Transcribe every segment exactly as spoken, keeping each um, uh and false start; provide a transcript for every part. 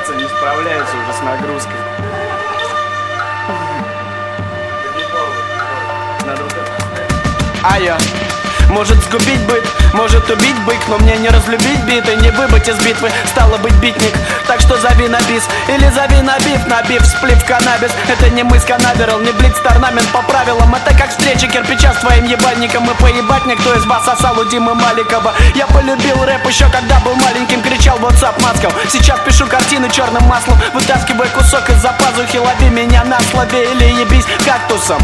сердце не справляется уже с нагрузкой. А я может сгубить быт, может убить бык, но мне не разлюбить биты, не выбыть из битвы, стало быть битник. Так что зови на бис, или зови на биф, набив сплив каннабис. Это не мы с канаверал, не блиц торнамент по правилам. Это как встреча кирпича с твоим ебальником. И поебать никто из вас сосал у Димы Маликова. Я полюбил рэп еще когда был маленьким, кричал в WhatsApp Москов. Сейчас пишу картины черным маслом, вытаскивай кусок из-за пазухи, лови меня на слове или ебись кактусом.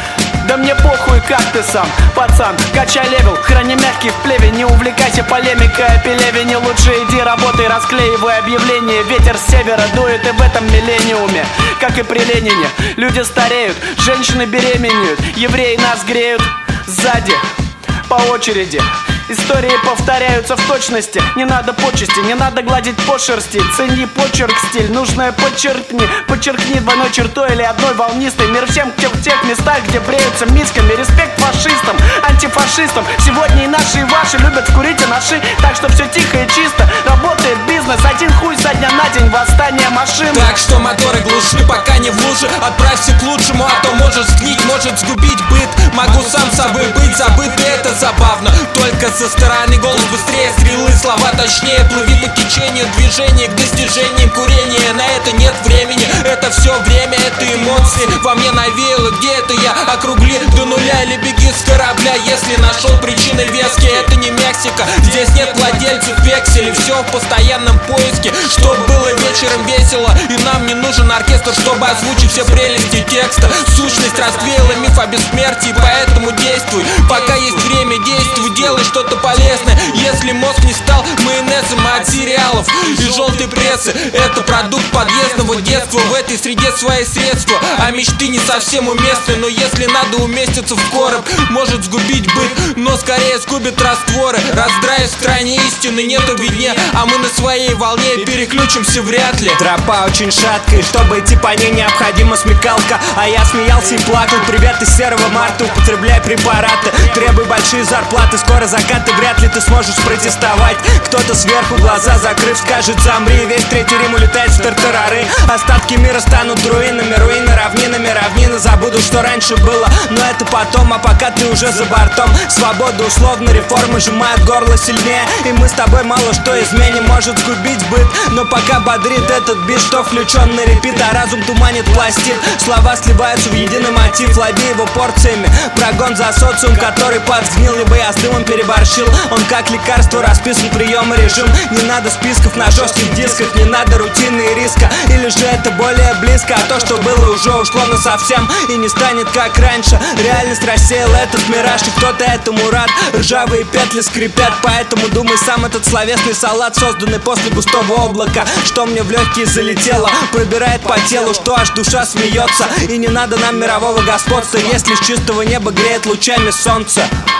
Да мне похуй, как ты сам, пацан, качай левел, храни мягкий в плеве. Не увлекайся полемикой о пелевине, лучше иди работай, расклеивай объявление. Ветер с севера дует и в этом миллениуме, как и при Ленине. Люди стареют, женщины беременеют, евреи нас греют сзади, по очереди. Истории повторяются в точности. Не надо почести, не надо гладить по шерсти. Цени почерк, стиль, нужное подчеркни. Подчеркни двойной чертой или одной волнистой. Мир всем в тех местах, где бреются мисками. Респект фашистам, антифашистам. Сегодня и наши, и ваши любят вкурить и наши. Так что все тихо и чисто, работает бизнес. Один хуй со дня на день, восстание машин. Так что моторы глуши, пока не в луже. Отправься к лучшему, а то можешь сгнить, может сгубить быт. Могу сам собой быть забыт, и это забавно. Только со стороны голос быстрее, стрелы, слова точнее. Плыви по течению, движение к достижениям, курения. На это нет времени, это все время, это эмоции. Во мне навеяло, где это я? Округли до нуля или беги с корабля. Если нашел причины веские, это не Мексика. Здесь нет владельцев векселей, все в постоянном поиске. Чтоб было вечером весело, и нам не нужен оркестр, чтобы озвучить все прелести текста. Сущность развеяла миф о бессмертии, поэтому действуй. Пока есть время, действуй, делай что-то полезное. Если мозг не стал майонезом от сериалов и желтой прессы, это продукт подъездного детства. В этой среде свои средства, а мечты не совсем уместны. Но если надо уместиться в короб, может сгубить быт, но скорее сгубит растворы. Раздрай в стране истины нету виднее, а мы на своей волне переключимся вряд ли. Тропа очень шаткая, чтобы идти по ней необходима смекалка. А я смеялся и плакал. Привет из серого марта, употребляй препараты. Требуй большие зарплаты, скоро закат, и вряд ли ты сможешь протестовать. Кто-то сверху, глаза закрыв, скажет замри. Весь третий Рим улетает в тартарары. Остатки мира станут руинами, руины равнинами, равнины забудут, что раньше было. Но это потом, а пока ты уже за бортом. Свобода условно, реформы сжимают горло сильнее. И мы с тобой мало что изменим, может сгубить быт. Но пока бодрит этот бит, что включен на репит, а разум туманит пластин. Слова сливаются в единый мотив, лови его порциями. Прогон за социум, который подсгнил, либо я с дымом переборщил. Он как лекарство расписан, прием и режим. Не надо списков на жестких дисках, не надо рутины и риска. Или же это более близко, а то, что было, уже ушло насовсем и не станет как раньше. Реальность рассеяла этот мираж, и кто-то этому рад. Ржавые петли скрипят, поэтому думай сам. Этот словесный салат, созданный после густого облака, что мне в легкие залетело, пробирает по телу, что аж душа смеется. И не надо нам мирового господства, если с чистого неба греет лучами солнце.